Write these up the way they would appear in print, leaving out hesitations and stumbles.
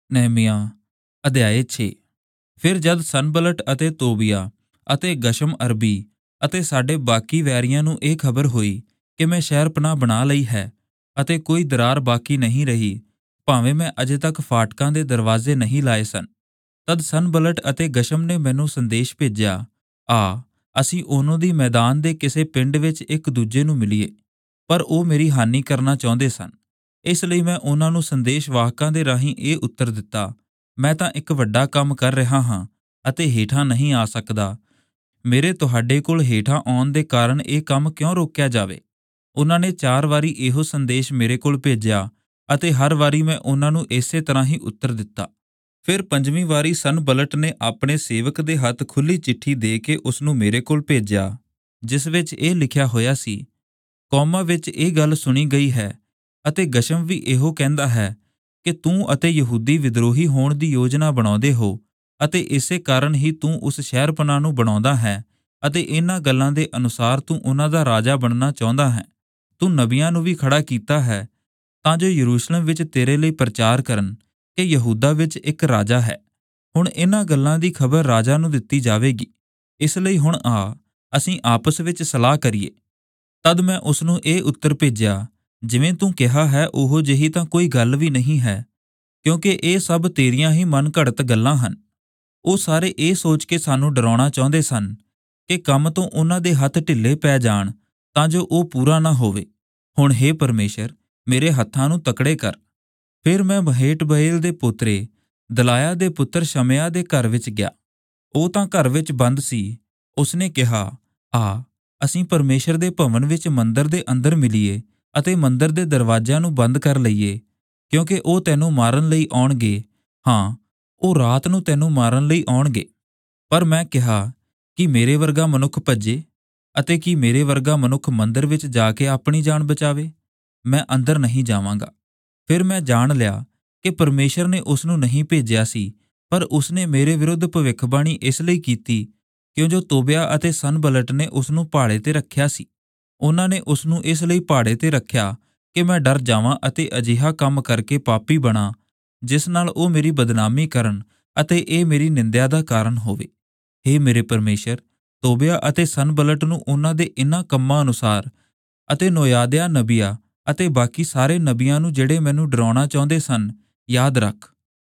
ਨਹਿਮੀਆ ਅਧਿਆਇ 6। ਫਿਰ ਜਦ ਸਨਬਲਟ ਅਤੇ ਤੋਬੀਆ ਅਤੇ ਗਸ਼ਮ ਅਰਬੀ ਅਤੇ ਸਾਡੇ ਬਾਕੀ ਵੈਰੀਆਂ ਨੂੰ ਇਹ ਖਬਰ ਹੋਈ ਕਿ ਮੈਂ ਸ਼ਹਿਰ ਪਨਾਹ ਬਣਾ ਲਈ ਹੈ ਅਤੇ ਕੋਈ ਦਰਾਰ ਬਾਕੀ ਨਹੀਂ ਰਹੀ, ਭਾਵੇਂ ਮੈਂ ਅਜੇ ਤੱਕ ਫਾਟਕਾਂ ਦੇ ਦਰਵਾਜ਼ੇ ਨਹੀਂ ਲਾਏ ਸਨ, ਤਦ ਸਨਬਲਟ ਅਤੇ ਗਸ਼ਮ ਨੇ ਮੈਨੂੰ ਸੰਦੇਸ਼ ਭੇਜਿਆ, ਆ ਅਸੀਂ ਉਹਨਾਂ ਦੀ ਮੈਦਾਨ ਦੇ ਕਿਸੇ ਪਿੰਡ ਵਿੱਚ ਇੱਕ ਦੂਜੇ ਨੂੰ ਮਿਲੀਏ। ਪਰ ਉਹ ਮੇਰੀ ਹਾਨੀ ਕਰਨਾ ਚਾਹੁੰਦੇ ਸਨ, ਇਸ ਲਈ ਮੈਂ ਉਹਨਾਂ ਨੂੰ ਸੰਦੇਸ਼ਵਾਹਕਾਂ ਦੇ ਰਾਹੀਂ ਇਹ ਉੱਤਰ ਦਿੱਤਾ, ਮੈਂ ਤਾਂ ਇੱਕ ਵੱਡਾ ਕੰਮ ਕਰ ਰਿਹਾ ਹਾਂ ਅਤੇ ਹੇਠਾਂ ਨਹੀਂ ਆ ਸਕਦਾ। ਮੇਰੇ ਤੁਹਾਡੇ ਕੋਲ ਹੇਠਾਂ ਆਉਣ ਦੇ ਕਾਰਨ ਇਹ ਕੰਮ ਕਿਉਂ ਰੋਕਿਆ ਜਾਵੇ? ਉਹਨਾਂ ਨੇ 4 ਵਾਰੀ ਇਹੋ ਸੰਦੇਸ਼ ਮੇਰੇ ਕੋਲ ਭੇਜਿਆ ਅਤੇ ਹਰ ਵਾਰੀ ਮੈਂ ਉਹਨਾਂ ਨੂੰ ਇਸੇ ਤਰ੍ਹਾਂ ਹੀ ਉੱਤਰ ਦਿੱਤਾ। ਫਿਰ 5ਵੀਂ ਵਾਰੀ ਸਨਬਲਟ ਨੇ ਆਪਣੇ ਸੇਵਕ ਦੇ ਹੱਥ ਖੁੱਲੀ ਚਿੱਠੀ ਦੇ ਕੇ ਉਸ ਨੂੰ ਮੇਰੇ ਕੋਲ ਭੇਜਿਆ, ਜਿਸ ਵਿੱਚ ਇਹ ਲਿਖਿਆ ਹੋਇਆ ਸੀ, ਕੌਮਾਂ ਵਿੱਚ ਇਹ ਗੱਲ ਸੁਣੀ ਗਈ ਹੈ ਅਤੇ ਗਸ਼ਮ ਵੀ ਇਹੋ ਕਹਿੰਦਾ ਹੈ ਕਿ ਤੂੰ ਅਤੇ ਯਹੂਦੀ ਵਿਦਰੋਹੀ ਹੋਣ ਦੀ ਯੋਜਨਾ ਬਣਾਉਂਦੇ ਹੋ ਅਤੇ ਇਸੇ ਕਾਰਨ ਹੀ ਤੂੰ ਉਸ ਸ਼ਹਿਰ ਪਨਾਹ ਨੂੰ ਬਣਾਉਂਦਾ ਹੈ ਅਤੇ ਇਹਨਾਂ ਗੱਲਾਂ ਦੇ ਅਨੁਸਾਰ ਤੂੰ ਉਹਨਾਂ ਦਾ ਰਾਜਾ ਬਣਨਾ ਚਾਹੁੰਦਾ ਹੈ। ਤੂੰ ਨਬੀਆਂ ਨੂੰ ਵੀ ਖੜਾ ਕੀਤਾ ਹੈ ਤਾਂ ਜੋ ਯਰੂਸ਼ਲਮ ਵਿੱਚ ਤੇਰੇ ਲਈ ਪ੍ਰਚਾਰ ਕਰਨ ਕਿ ਯਹੂਦਾ ਵਿੱਚ ਇੱਕ ਰਾਜਾ ਹੈ। ਹੁਣ ਇਹਨਾਂ ਗੱਲਾਂ ਦੀ ਖਬਰ ਰਾਜਾ ਨੂੰ ਦਿੱਤੀ ਜਾਵੇਗੀ, ਇਸ ਲਈ ਹੁਣ ਆ ਅਸੀਂ ਆਪਸ ਵਿੱਚ ਸਲਾਹ ਕਰੀਏ। ਤਦ ਮੈਂ ਉਸ ਨੂੰ ਇਹ ਉੱਤਰ ਭੇਜਿਆ, ਜਿਵੇਂ ਤੂੰ ਕਿਹਾ ਹੈ ਉਹੋ ਜਿਹੀ ਤਾਂ ਕੋਈ ਗੱਲ ਵੀ ਨਹੀਂ ਹੈ, ਕਿਉਂਕਿ ਇਹ ਸਭ ਤੇਰੀਆਂ ਹੀ ਮਨ ਘੜਤ ਗੱਲਾਂ ਹਨ। ਉਹ ਸਾਰੇ ਇਹ ਸੋਚ ਕੇ ਸਾਨੂੰ ਡਰਾਉਣਾ ਚਾਹੁੰਦੇ ਸਨ ਕਿ ਕੰਮ ਤੋਂ ਉਹਨਾਂ ਦੇ ਹੱਥ ਢਿੱਲੇ ਪੈ ਜਾਣ ਤਾਂ ਜੋ ਉਹ ਪੂਰਾ ਨਾ ਹੋਵੇ। ਹੁਣ ਹੇ ਪਰਮੇਸ਼ਰ, ਮੇਰੇ ਹੱਥਾਂ ਨੂੰ ਤਕੜੇ ਕਰ। ਫਿਰ ਮੈਂ ਮਹੇਟਬਏਲ ਦੇ ਪੋਤਰੇ ਦਲਾਇਆ ਦੇ ਪੁੱਤਰ ਸ਼ਮਿਆ ਦੇ ਘਰ ਵਿੱਚ ਗਿਆ। ਉਹ ਤਾਂ ਘਰ ਵਿੱਚ ਬੰਦ ਸੀ। ਉਸਨੇ ਕਿਹਾ, ਆ ਅਸੀਂ ਪਰਮੇਸ਼ਰ ਦੇ ਭਵਨ ਵਿੱਚ ਮੰਦਰ ਦੇ ਅੰਦਰ ਮਿਲੀਏ ਅਤੇ ਮੰਦਰ ਦੇ ਦਰਵਾਜ਼ਿਆਂ ਨੂੰ ਬੰਦ ਕਰ ਲਈਏ, ਕਿਉਂਕਿ ਉਹ ਤੈਨੂੰ ਮਾਰਨ ਲਈ ਆਉਣਗੇ। ਹਾਂ, ਉਹ ਰਾਤ ਨੂੰ ਤੈਨੂੰ ਮਾਰਨ ਲਈ ਆਉਣਗੇ। ਪਰ ਮੈਂ ਕਿਹਾ, ਕੀ ਮੇਰੇ ਵਰਗਾ ਮਨੁੱਖ ਭੱਜੇ ਅਤੇ ਕੀ ਮੇਰੇ ਵਰਗਾ ਮਨੁੱਖ ਮੰਦਰ ਵਿੱਚ ਜਾ ਕੇ ਆਪਣੀ ਜਾਨ ਬਚਾਵੇ? ਮੈਂ ਅੰਦਰ ਨਹੀਂ ਜਾਵਾਂਗਾ। ਫਿਰ ਮੈਂ ਜਾਣ ਲਿਆ ਕਿ ਪਰਮੇਸ਼ਰ ਨੇ ਉਸ ਨੂੰ ਨਹੀਂ ਭੇਜਿਆ ਸੀ, ਪਰ ਉਸਨੇ ਮੇਰੇ ਵਿਰੁੱਧ ਭਵਿੱਖਬਾਣੀ ਇਸ ਲਈ ਕੀਤੀ ਕਿਉਂ ਜੋ ਤੋਬਿਆ ਅਤੇ ਸਨਬਲਟ ਨੇ ਉਸ ਨੂੰ ਭਾੜੇ ਤੇ ਰੱਖਿਆ ਸੀ। ਉਹਨਾਂ ਨੇ ਉਸ ਨੂੰ ਇਸ ਲਈ ਭਾੜੇ ਤੇ ਰੱਖਿਆ ਕਿ ਮੈਂ ਡਰ ਜਾਵਾਂ ਅਤੇ ਅਜਿਹਾ ਕੰਮ ਕਰਕੇ ਪਾਪੀ ਬਣਾ ਜਿਸ ਨਾਲ ਉਹ ਮੇਰੀ ਬਦਨਾਮੀ ਕਰਨ ਅਤੇ ਇਹ ਮੇਰੀ ਨਿੰਦਿਆ ਦਾ ਕਾਰਨ ਹੋਵੇ। ਹੇ ਮੇਰੇ ਪਰਮੇਸ਼ਰ, ਤੋਬਿਆ ਅਤੇ ਸਨਬਲਟ ਨੂੰ ਉਹਨਾਂ ਦੇ ਇਨ੍ਹਾਂ ਕੰਮਾਂ ਅਨੁਸਾਰ ਅਤੇ ਨੋਯਾਦਿਆ ਨਬੀਆ ਅਤੇ ਬਾਕੀ ਸਾਰੇ ਨਬੀਆਂ ਨੂੰ ਜਿਹੜੇ ਮੈਨੂੰ ਡਰਾਉਣਾ ਚਾਹੁੰਦੇ ਸਨ, ਯਾਦ ਰੱਖ।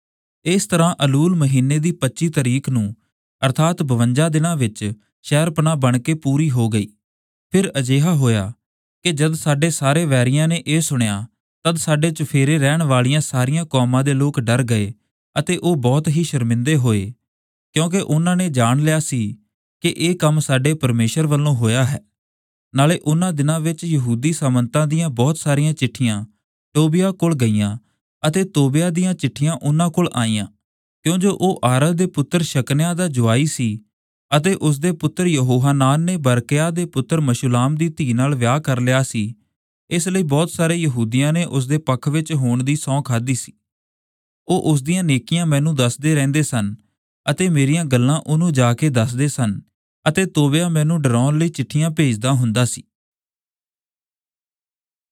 ਇਸ ਤਰ੍ਹਾਂ ਅਲੂਲ ਮਹੀਨੇ ਦੀ 25 ਤਰੀਕ ਨੂੰ ਅਰਥਾਤ 52 ਦਿਨਾਂ ਵਿੱਚ ਸ਼ਹਿਰ ਪਨਾਹ ਬਣ ਕੇ ਪੂਰੀ ਹੋ ਗਈ। ਫਿਰ ਅਜਿਹਾ ਹੋਇਆ ਕਿ ਜਦ ਸਾਡੇ ਸਾਰੇ ਵੈਰੀਆਂ ਨੇ ਇਹ ਸੁਣਿਆ, ਤਦ ਸਾਡੇ ਚੁਫੇਰੇ ਰਹਿਣ ਵਾਲੀਆਂ ਸਾਰੀਆਂ ਕੌਮਾਂ ਦੇ ਲੋਕ ਡਰ ਗਏ ਅਤੇ ਉਹ ਬਹੁਤ ਹੀ ਸ਼ਰਮਿੰਦੇ ਹੋਏ, ਕਿਉਂਕਿ ਉਹਨਾਂ ਨੇ ਜਾਣ ਲਿਆ ਸੀ ਕਿ ਇਹ ਕੰਮ ਸਾਡੇ ਪਰਮੇਸ਼ਰ ਵੱਲੋਂ ਹੋਇਆ ਹੈ। ਨਾਲੇ ਉਹਨਾਂ ਦਿਨਾਂ ਵਿੱਚ ਯਹੂਦੀ ਸਾਮੰਤਾਂ ਦੀਆਂ ਬਹੁਤ ਸਾਰੀਆਂ ਚਿੱਠੀਆਂ ਤੋਬੀਆ ਕੋਲ ਗਈਆਂ ਅਤੇ ਤੋਬਿਆ ਦੀਆਂ ਚਿੱਠੀਆਂ ਉਹਨਾਂ ਕੋਲ ਆਈਆਂ, ਕਿਉਂ ਜੋ ਉਹ ਆਰਦ ਦੇ ਪੁੱਤਰ ਸ਼ਕਨਿਆ ਦਾ ਜਵਾਈ ਸੀ ਅਤੇ ਉਸ ਦੇ ਪੁੱਤਰ ਯਹੋਹਾਨਾਨ ਨੇ ਬਰਕਿਆ ਦੇ ਪੁੱਤਰ ਮਸ਼ੁਲਾਮ ਦੀ ਧੀ ਨਾਲ ਵਿਆਹ ਕਰ ਲਿਆ ਸੀ। ਇਸ ਲਈ ਬਹੁਤ ਸਾਰੇ ਯਹੂਦੀਆਂ ਨੇ ਉਸ ਦੇ ਪੱਖ ਵਿੱਚ ਹੋਣ ਦੀ ਸਹੁੰ ਖਾਧੀ ਸੀ। ਉਹ ਉਸ ਦੀਆਂ ਨੇਕੀਆਂ ਮੈਨੂੰ ਦੱਸਦੇ ਰਹਿੰਦੇ ਸਨ ਅਤੇ ਮੇਰੀਆਂ ਗੱਲਾਂ ਉਹਨੂੰ ਜਾ ਕੇ ਦੱਸਦੇ ਸਨ ਅਤੇ ਤੋਬਿਆ ਮੈਨੂੰ ਡਰਾਉਣ ਲਈ ਚਿੱਠੀਆਂ ਭੇਜਦਾ ਹੁੰਦਾ ਸੀ।